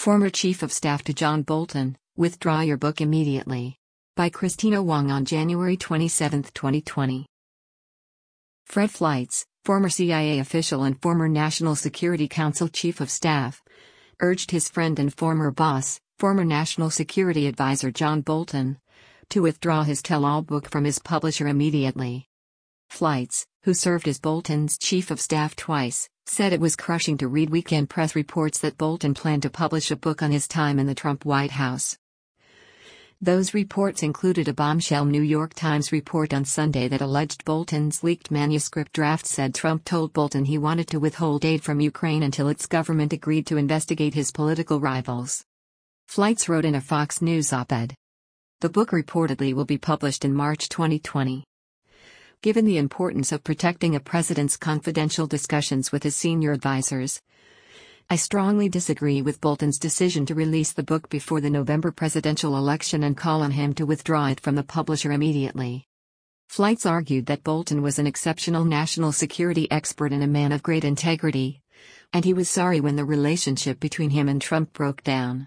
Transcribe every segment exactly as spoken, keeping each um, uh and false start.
Former Chief of Staff to John Bolton, withdraw your book immediately. By Christina Wong on January twenty-seventh, twenty twenty. Fred Fleitz, former C I A official and former National Security Council Chief of Staff, urged his friend and former boss, former National Security Advisor John Bolton, to withdraw his tell-all book from his publisher immediately. Fleitz, who served as Bolton's chief of staff twice, said it was crushing to read weekend press reports that Bolton planned to publish a book on his time in the Trump White House. Those reports included a bombshell New York Times report on Sunday that alleged Bolton's leaked manuscript draft said Trump told Bolton he wanted to withhold aid from Ukraine until its government agreed to investigate his political rivals. Fleitz wrote in a Fox News op-ed. The book reportedly will be published in March twenty twenty. Given the importance of protecting a president's confidential discussions with his senior advisors, I strongly disagree with Bolton's decision to release the book before the November presidential election and call on him to withdraw it from the publisher immediately. Fleitz argued that Bolton was an exceptional national security expert and a man of great integrity, and he was sorry when the relationship between him and Trump broke down.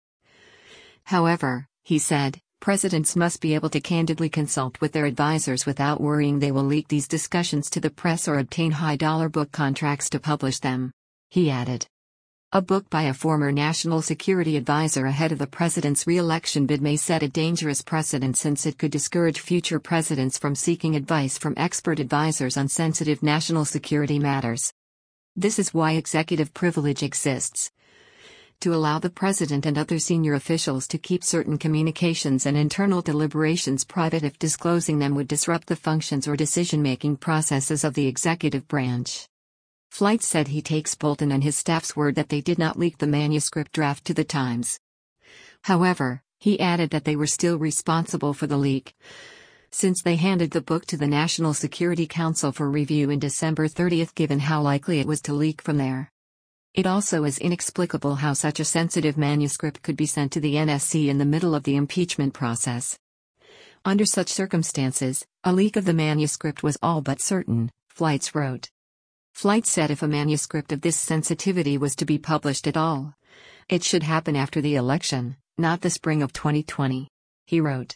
However, he said, presidents must be able to candidly consult with their advisors without worrying they will leak these discussions to the press or obtain high-dollar book contracts to publish them. He added. A book by a former national security advisor ahead of the president's re-election bid may set a dangerous precedent since it could discourage future presidents from seeking advice from expert advisors on sensitive national security matters. This is why executive privilege exists. To allow the president and other senior officials to keep certain communications and internal deliberations private if disclosing them would disrupt the functions or decision-making processes of the executive branch. Fleitz said he takes Bolton and his staff's word that they did not leak the manuscript draft to the Times. However, he added that they were still responsible for the leak, since they handed the book to the National Security Council for review in December thirtieth given how likely it was to leak from there. It also is inexplicable how such a sensitive manuscript could be sent to the N S C in the middle of the impeachment process. Under such circumstances, a leak of the manuscript was all but certain, Fleitz wrote. Fleitz said if a manuscript of this sensitivity was to be published at all, it should happen after the election, not the spring of twenty twenty. He wrote.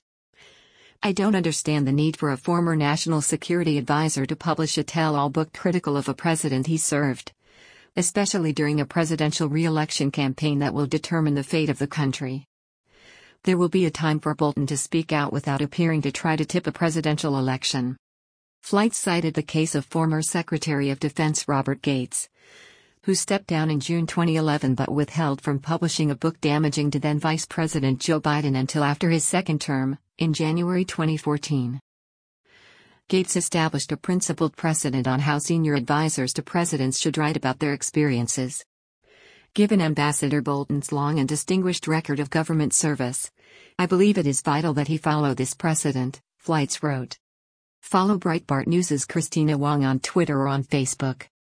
I don't understand the need for a former national security advisor to publish a tell-all book critical of a president he served, especially during a presidential re-election campaign that will determine the fate of the country. There will be a time for Bolton to speak out without appearing to try to tip a presidential election. Fleitz cited the case of former Secretary of Defense Robert Gates, who stepped down in June twenty eleven but withheld from publishing a book damaging to then Vice President Joe Biden until after his second term, in January twenty fourteen. Gates established a principled precedent on how senior advisors to presidents should write about their experiences. Given Ambassador Bolton's long and distinguished record of government service, I believe it is vital that he follow this precedent, Fleitz wrote. Follow Breitbart News' Christina Wong on Twitter or on Facebook.